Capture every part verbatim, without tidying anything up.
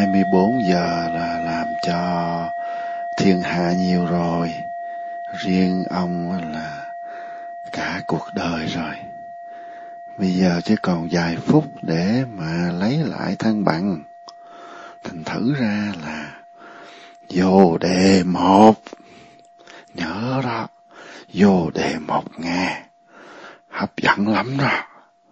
hai mươi bốn giờ là làm cho thiên hạ nhiều rồi. Riêng ông là cả cuộc đời rồi. Bây giờ chỉ còn vài phút để mà lấy lại thăng bằng. Thành thử ra là vô đề một. Nhớ đó, vô đề một nghe. Hấp dẫn lắm đó.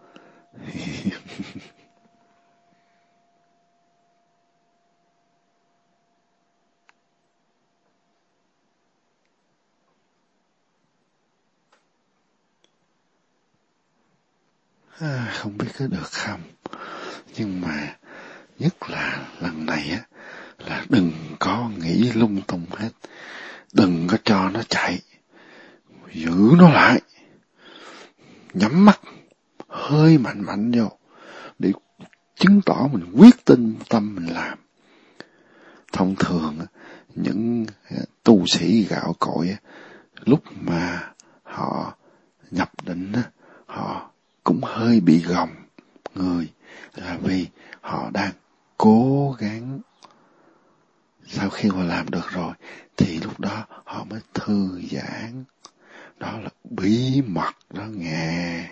À, không biết có được không. Nhưng mà nhất là lần này á, là đừng có nghĩ lung tung hết. Đừng có cho nó chạy. Giữ nó lại. Nhắm mắt. Hơi mạnh mạnh vô. Để chứng tỏ mình quyết tin tâm mình làm. Thông thường, những tu sĩ gạo cội, lúc mà họ nhập định, họ cũng hơi bị gồng người. Là vì họ đang cố gắng. Sau khi mà làm được rồi, thì lúc đó họ mới thư giãn. Đó là bí mật đó nghe.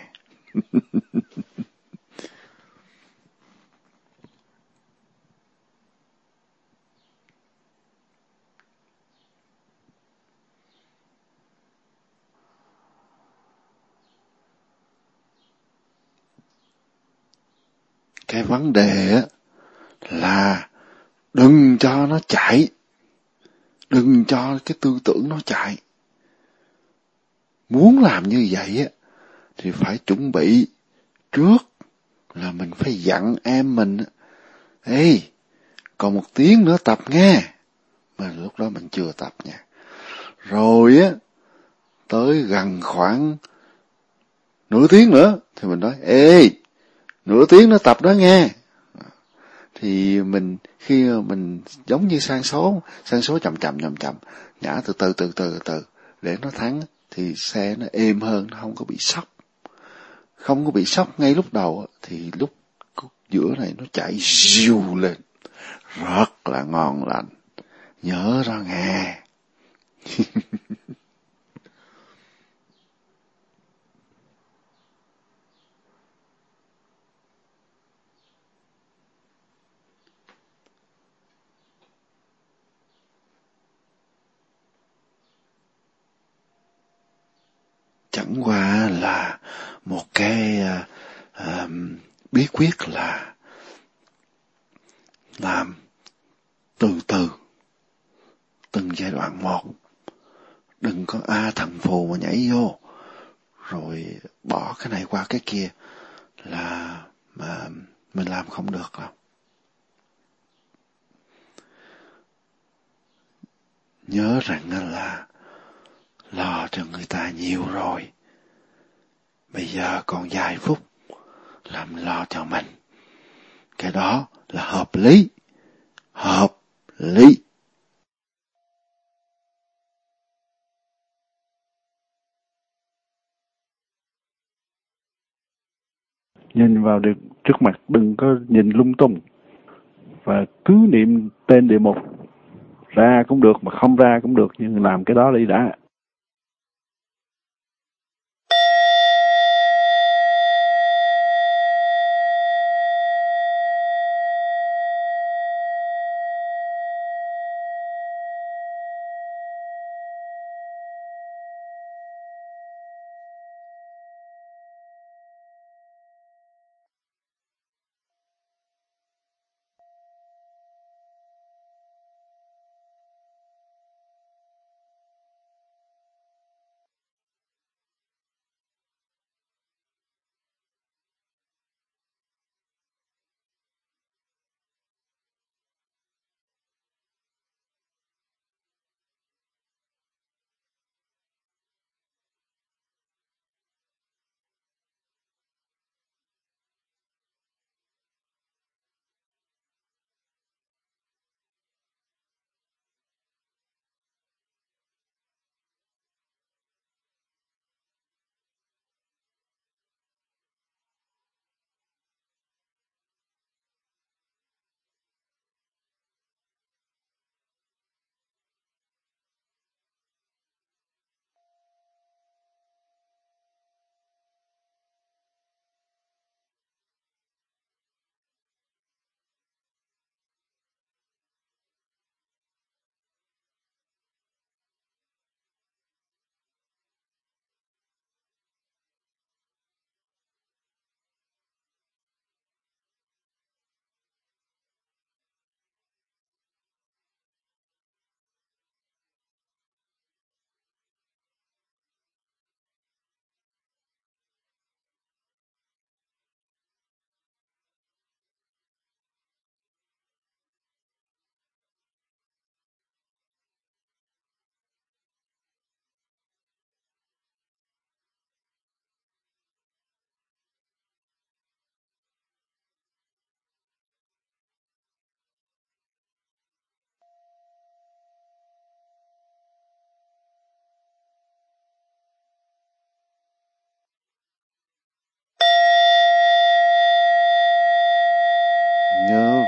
Cái vấn đề á là đừng cho nó chạy. Đừng cho cái tư tưởng nó chạy. Muốn làm như vậy á thì phải chuẩn bị trước là mình phải dặn em mình. Ê, còn một tiếng nữa tập nghe. Mà lúc đó mình chưa tập nha. Rồi á, tới gần khoảng nửa tiếng nữa thì mình nói, ê, nửa tiếng nữa tập đó nghe. Thì mình, khi mình giống như sang số, sang số chậm chậm chậm chậm, nhả từ từ từ từ từ, để nó thắng, thì xe nó êm hơn, nó không có bị sốc. Không có bị sốc ngay lúc đầu, thì lúc giữa này nó chạy diu lên, rất là ngon lành. Nhớ đó nghe. Chẳng qua là một cái uh, uh, bí quyết là làm từ từ, từng giai đoạn một. Đừng có a thần phù mà nhảy vô, rồi bỏ cái này qua cái kia là mà mình làm không được đâu. Nhớ rằng là lo cho người ta nhiều rồi. Bây giờ còn vài phút làm lo cho mình. Cái đó là hợp lý. Hợp lý. Nhìn vào được trước mặt, đừng có nhìn lung tung. Và cứ niệm tên địa mục. Ra cũng được mà không ra cũng được, nhưng làm cái đó đi đã.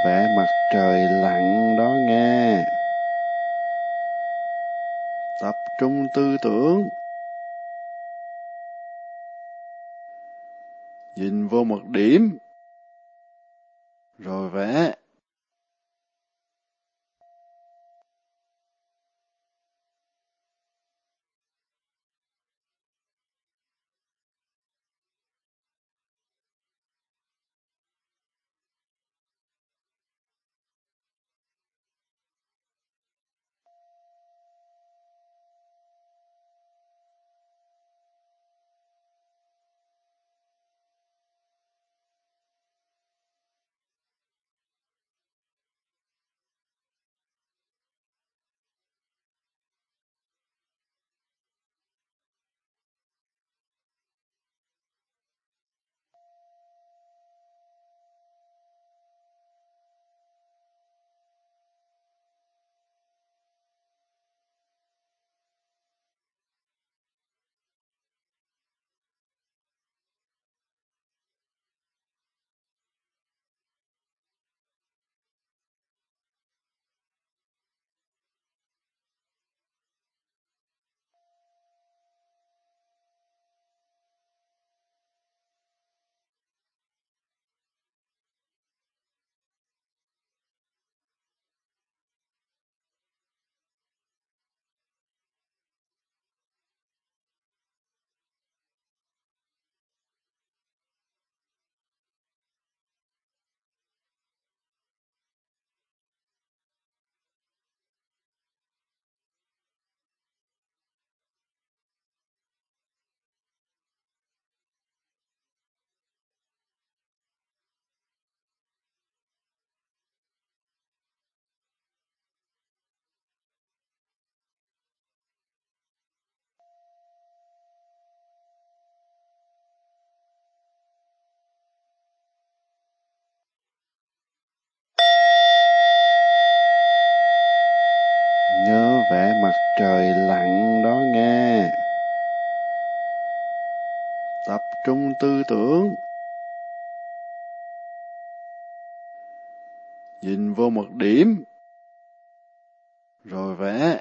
vẻ mặt trời lặng đó nghe. Tập trung tư tưởng. Nhìn vô một điểm. Rồi vẽ. Nhớ vẻ mặt trời lặng đó nghe. Tập trung tư tưởng. Nhìn vô một điểm. Rồi vẽ.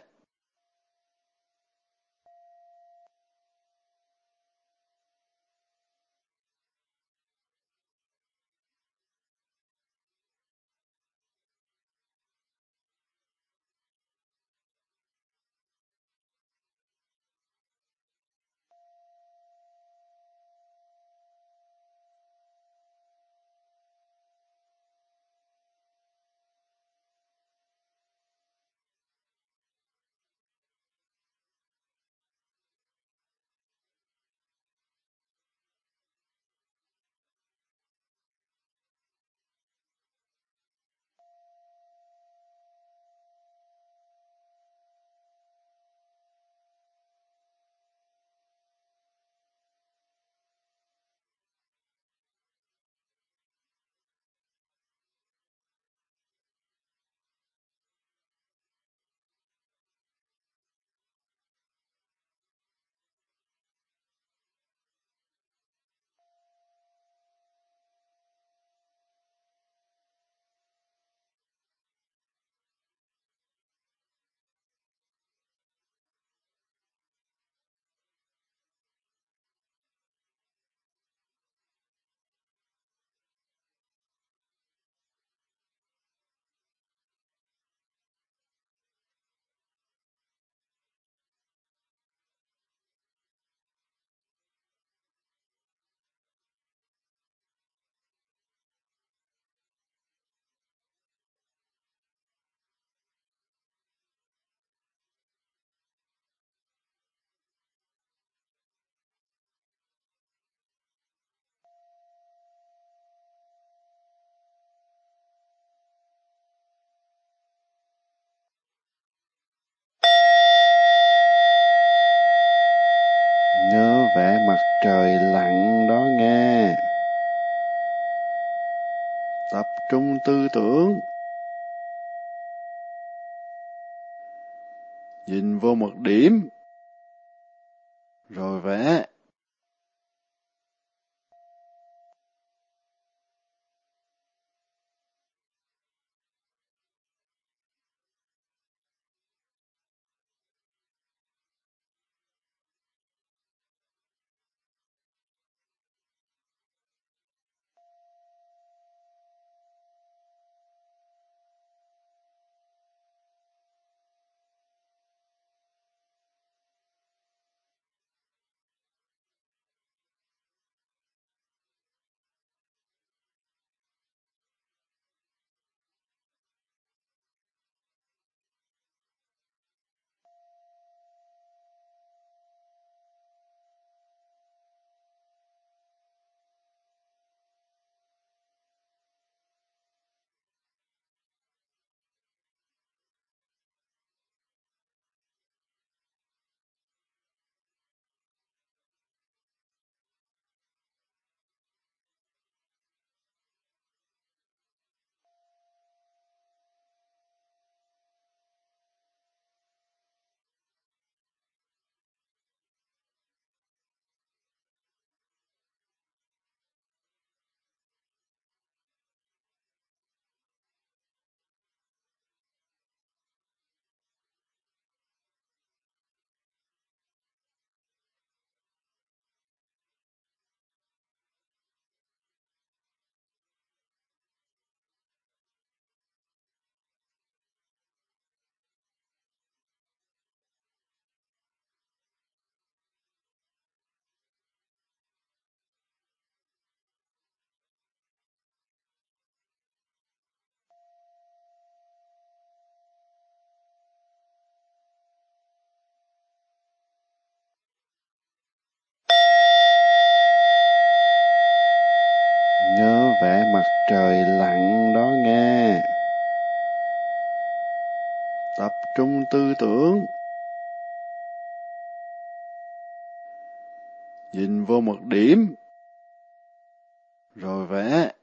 Nhớ vẻ mặt trời lặng đó nghe. Tập trung tư tưởng. Nhìn vô một điểm. Rồi vẽ. trời lặng đó nghe. Tập trung tư tưởng. Nhìn vô một điểm. Rồi vẽ.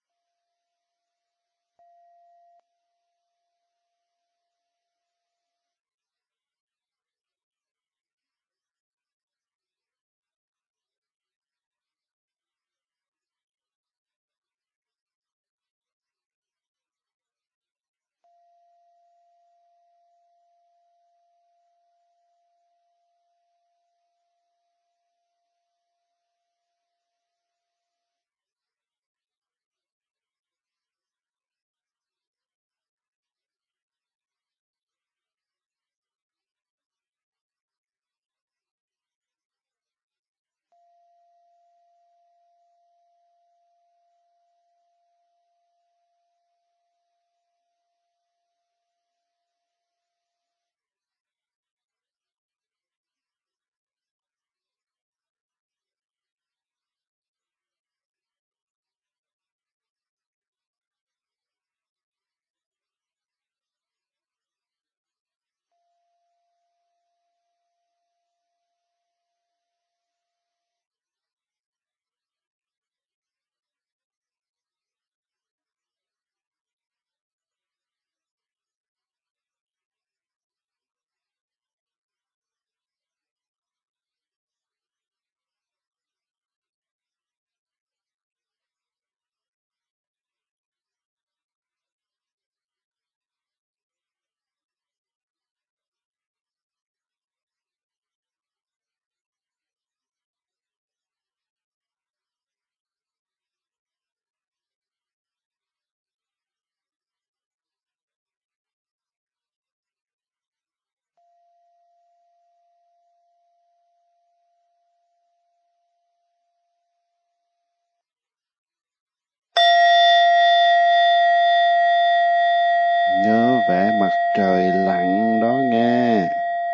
Nhớ vẽ mặt trời lặn đó nghe.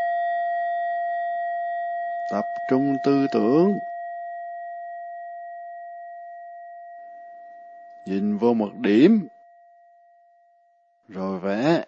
Tập trung tư tưởng. Nhìn vô một điểm. Rồi vẽ.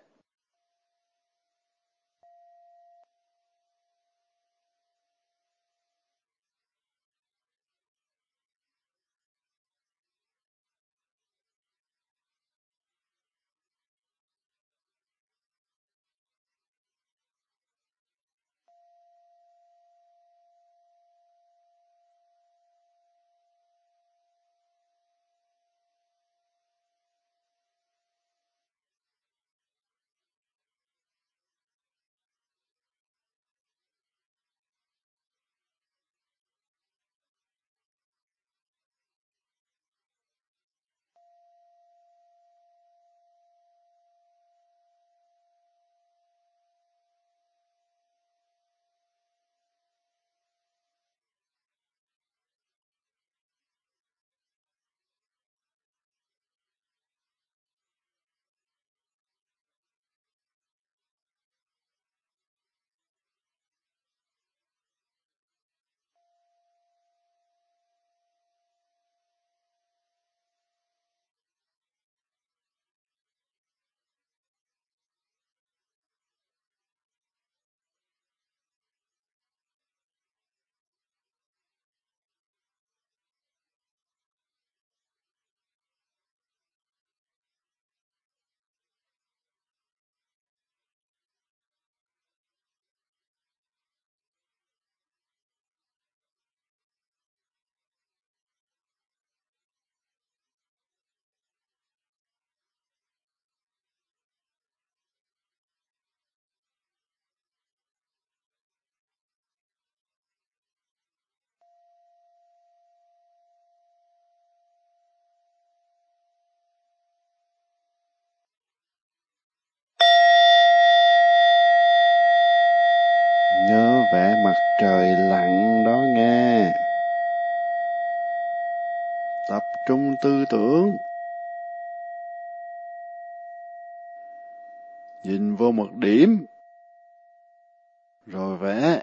Nhớ vẽ mặt trời lặn đó nghe. Tập trung tư tưởng. Nhìn vô một điểm. Rồi vẽ.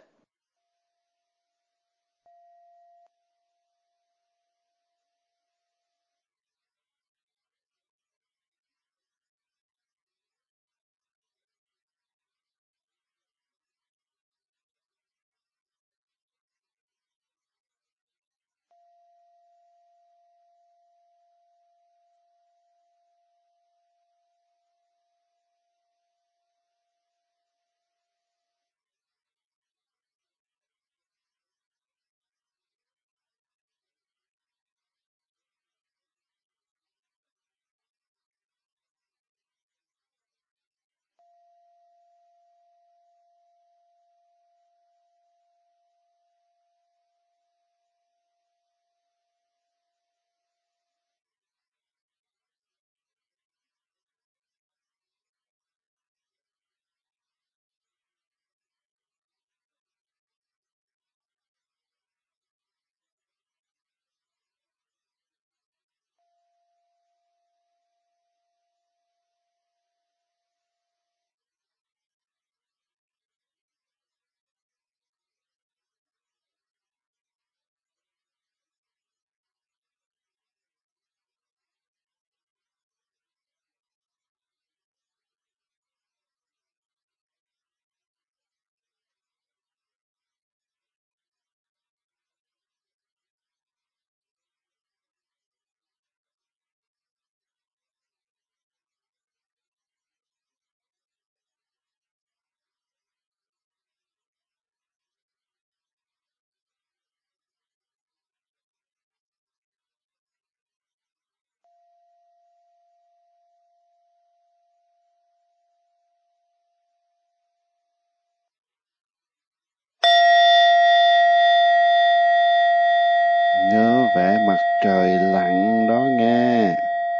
mặt trời lặn đó nghe.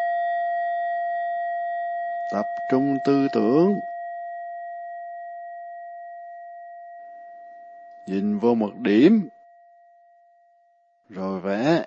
Tập trung tư tưởng. Nhìn vô một điểm. Rồi vẽ.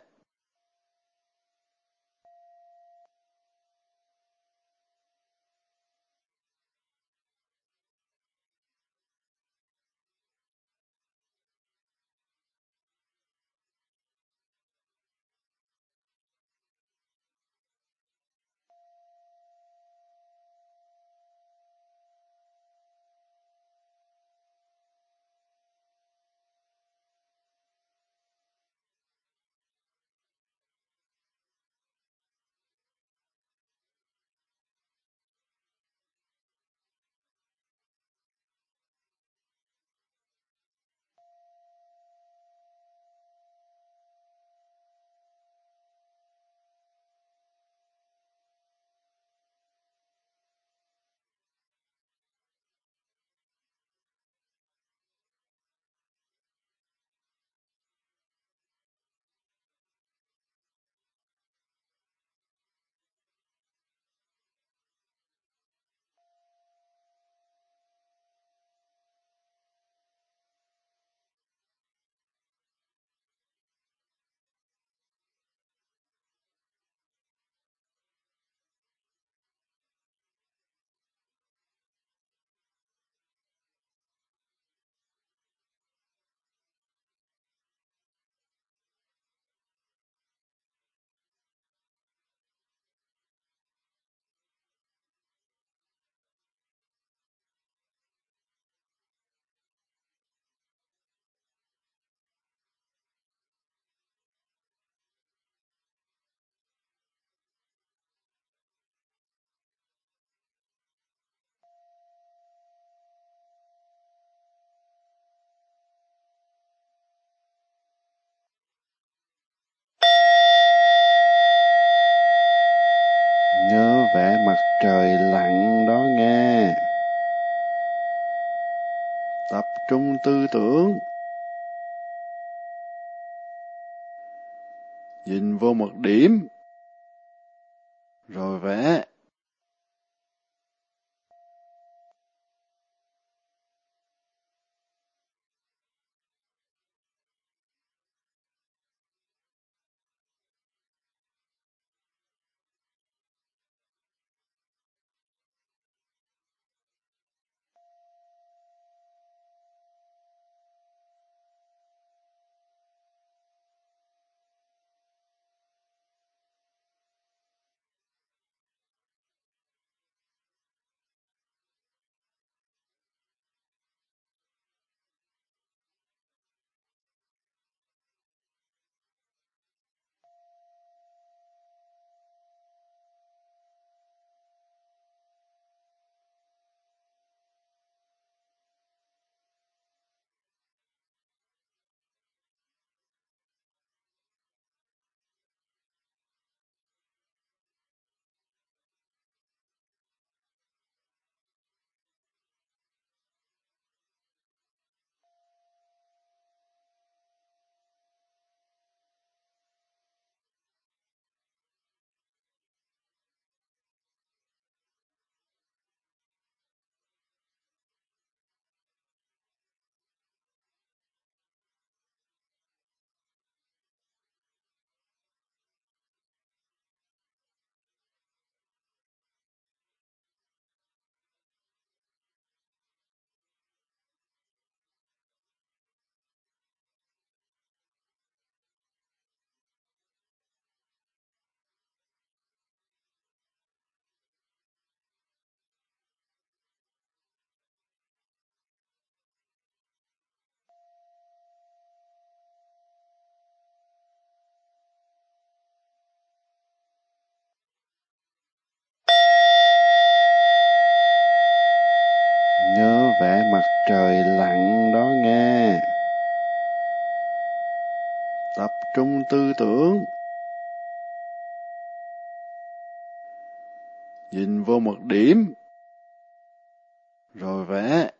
Nhớ vẽ mặt trời lặn đó nghe. Tập trung tư tưởng. Nhìn vô một điểm. Rồi vẽ. Nhớ vẽ mặt trời lặn đó nghe. Tập trung tư tưởng. Nhìn vô một điểm. Rồi vẽ.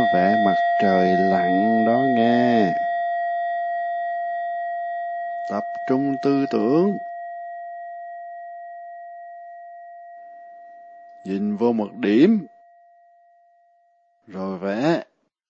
vẻ mặt trời lặn đó nghe. Tập trung tư tưởng. Nhìn vô một điểm. Rồi vẽ.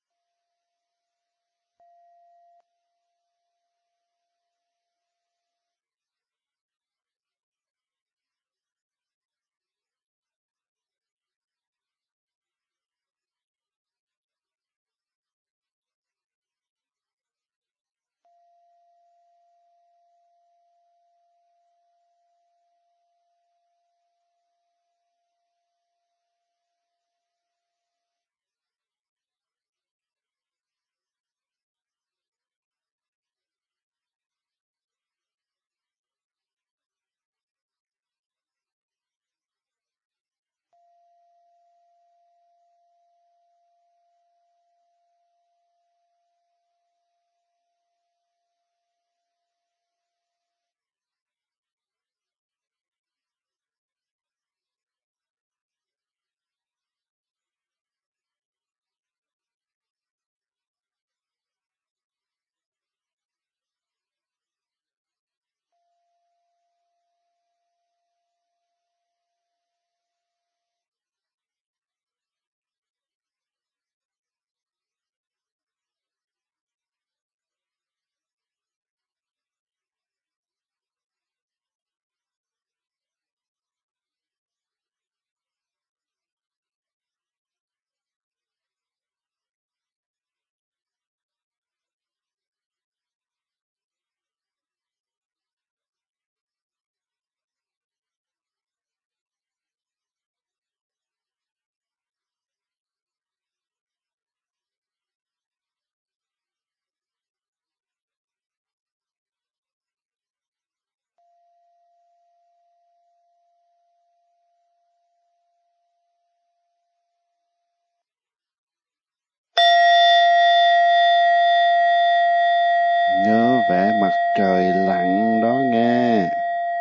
Nhớ vẻ mặt trời lặn đó nghe.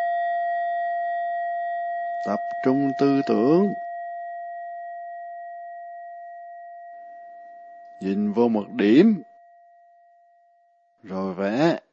Tập trung tư tưởng. Nhìn vô một điểm. Rồi vẽ.